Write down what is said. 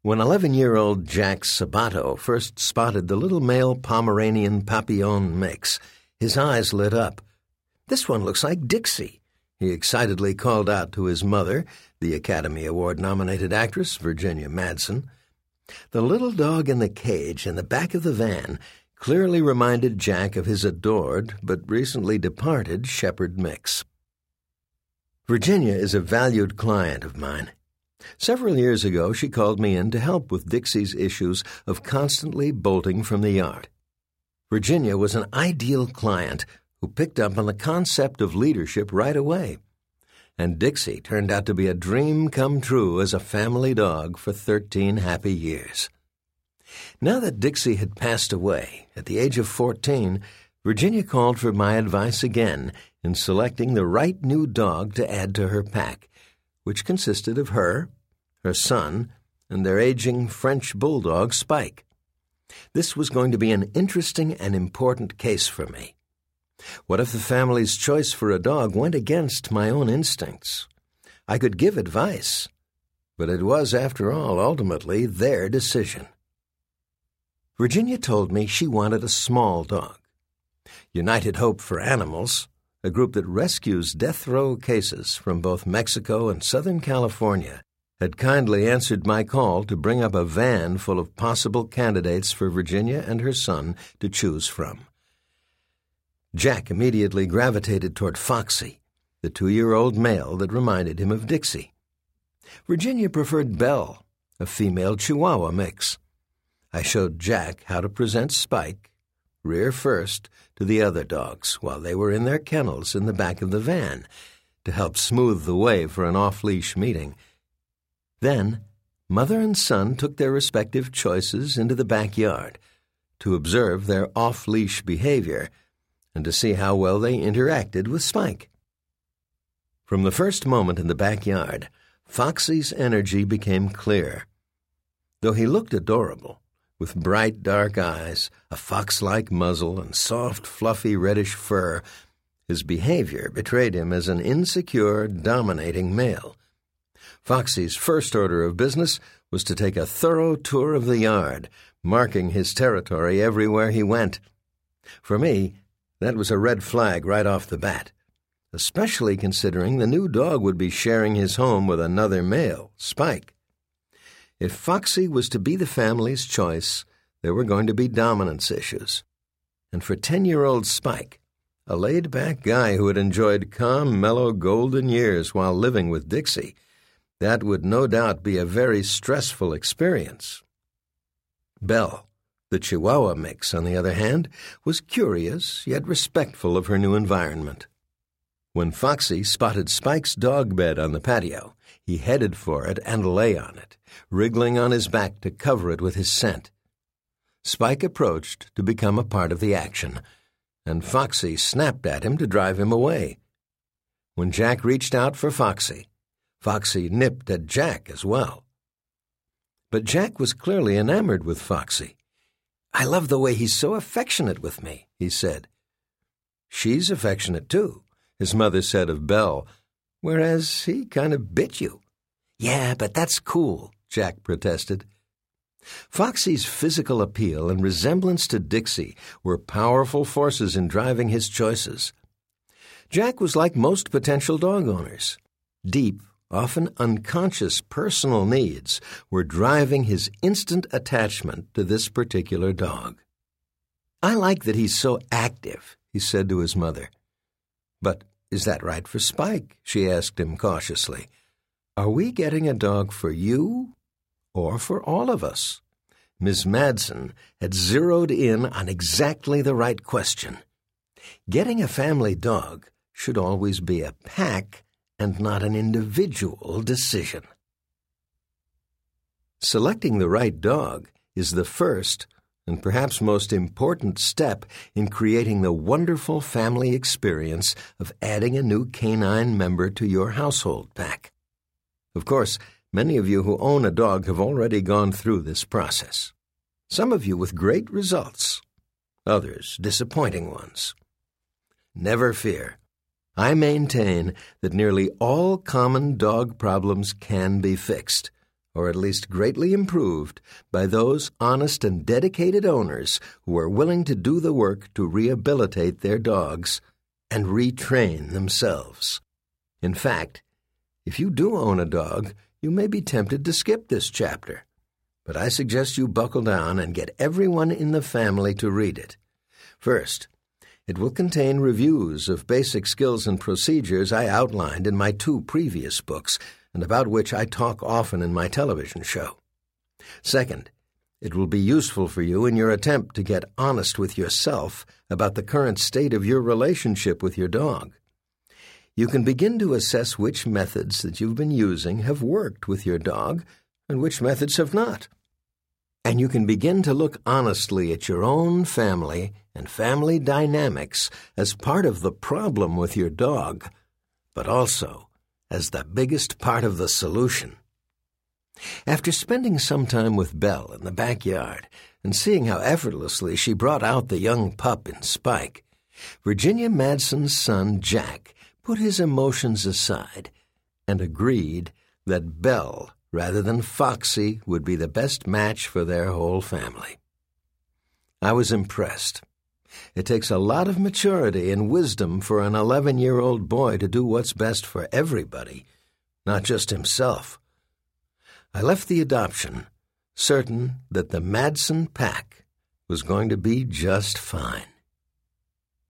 When 11-year-old Jack Sabato first spotted the little male Pomeranian Papillon mix, his eyes lit up. "This one looks like Dixie," he excitedly called out to his mother, the Academy Award-nominated actress Virginia Madsen. The little dog in the cage in the back of the van clearly reminded Jack of his adored but recently departed shepherd mix. Virginia is a valued client of mine. Several years ago, she called me in to help with Dixie's issues of constantly bolting from the yard. Virginia was an ideal client who picked up on the concept of leadership right away. And Dixie turned out to be a dream come true as a family dog for 13 happy years. Now that Dixie had passed away at the age of 14, Virginia called for my advice again in selecting the right new dog to add to her pack, which consisted of her son, and their aging French bulldog, Spike. This was going to be an interesting and important case for me. What if the family's choice for a dog went against my own instincts? I could give advice, but it was, after all, ultimately their decision. Virginia told me she wanted a small dog. United Hope for Animals, a group that rescues death row cases from both Mexico and Southern California, had kindly answered my call to bring up a van full of possible candidates for Virginia and her son to choose from. Jack immediately gravitated toward Foxy, the 2-year-old male that reminded him of Dixie. Virginia preferred Belle, a female Chihuahua mix. I showed Jack how to present Spike, rear first, to the other dogs while they were in their kennels in the back of the van to help smooth the way for an off-leash meeting. Then, mother and son took their respective choices into the backyard to observe their off-leash behavior and to see how well they interacted with Spike. From the first moment in the backyard, Foxy's energy became clear. Though he looked adorable, with bright dark eyes, a fox-like muzzle, and soft, fluffy reddish fur, his behavior betrayed him as an insecure, dominating male. Foxy's first order of business was to take a thorough tour of the yard, marking his territory everywhere he went. For me, that was a red flag right off the bat, especially considering the new dog would be sharing his home with another male, Spike. If Foxy was to be the family's choice, there were going to be dominance issues. And for 10-year-old Spike, a laid-back guy who had enjoyed calm, mellow, golden years while living with Dixie, that would no doubt be a very stressful experience. Belle, the Chihuahua mix, on the other hand, was curious yet respectful of her new environment. When Foxy spotted Spike's dog bed on the patio, he headed for it and lay on it, wriggling on his back to cover it with his scent. Spike approached to become a part of the action, and Foxy snapped at him to drive him away. When Jack reached out for Foxy, Foxy nipped at Jack as well. But Jack was clearly enamored with Foxy. "I love the way he's so affectionate with me," he said. "She's affectionate, too," his mother said of Belle, "whereas he kind of bit you." "Yeah, but that's cool," Jack protested. Foxy's physical appeal and resemblance to Dixie were powerful forces in driving his choices. Jack was like most potential dog owners. Deep, often unconscious personal needs were driving his instant attachment to this particular dog. "I like that he's so active," he said to his mother. "But is that right for Spike?" she asked him cautiously. "Are we getting a dog for you or for all of us?" Miss Madsen had zeroed in on exactly the right question. Getting a family dog should always be a pack and not an individual decision. Selecting the right dog is the first and perhaps most important step in creating the wonderful family experience of adding a new canine member to your household pack. Of course, many of you who own a dog have already gone through this process. Some of you with great results, others disappointing ones. Never fear. I maintain that nearly all common dog problems can be fixed, or at least greatly improved, by those honest and dedicated owners who are willing to do the work to rehabilitate their dogs and retrain themselves. In fact, if you do own a dog, you may be tempted to skip this chapter. But I suggest you buckle down and get everyone in the family to read it. First, it will contain reviews of basic skills and procedures I outlined in my 2 previous books and about which I talk often in my television show. Second, it will be useful for you in your attempt to get honest with yourself about the current state of your relationship with your dog. You can begin to assess which methods that you've been using have worked with your dog and which methods have not. And you can begin to look honestly at your own family and family dynamics as part of the problem with your dog, but also as the biggest part of the solution. After spending some time with Belle in the backyard and seeing how effortlessly she brought out the young pup in Spike, Virginia Madsen's son, Jack, put his emotions aside and agreed that Belle, rather than Foxy, would be the best match for their whole family. I was impressed. It takes a lot of maturity and wisdom for an 11-year-old boy to do what's best for everybody, not just himself. I left the adoption certain that the Madsen pack was going to be just fine.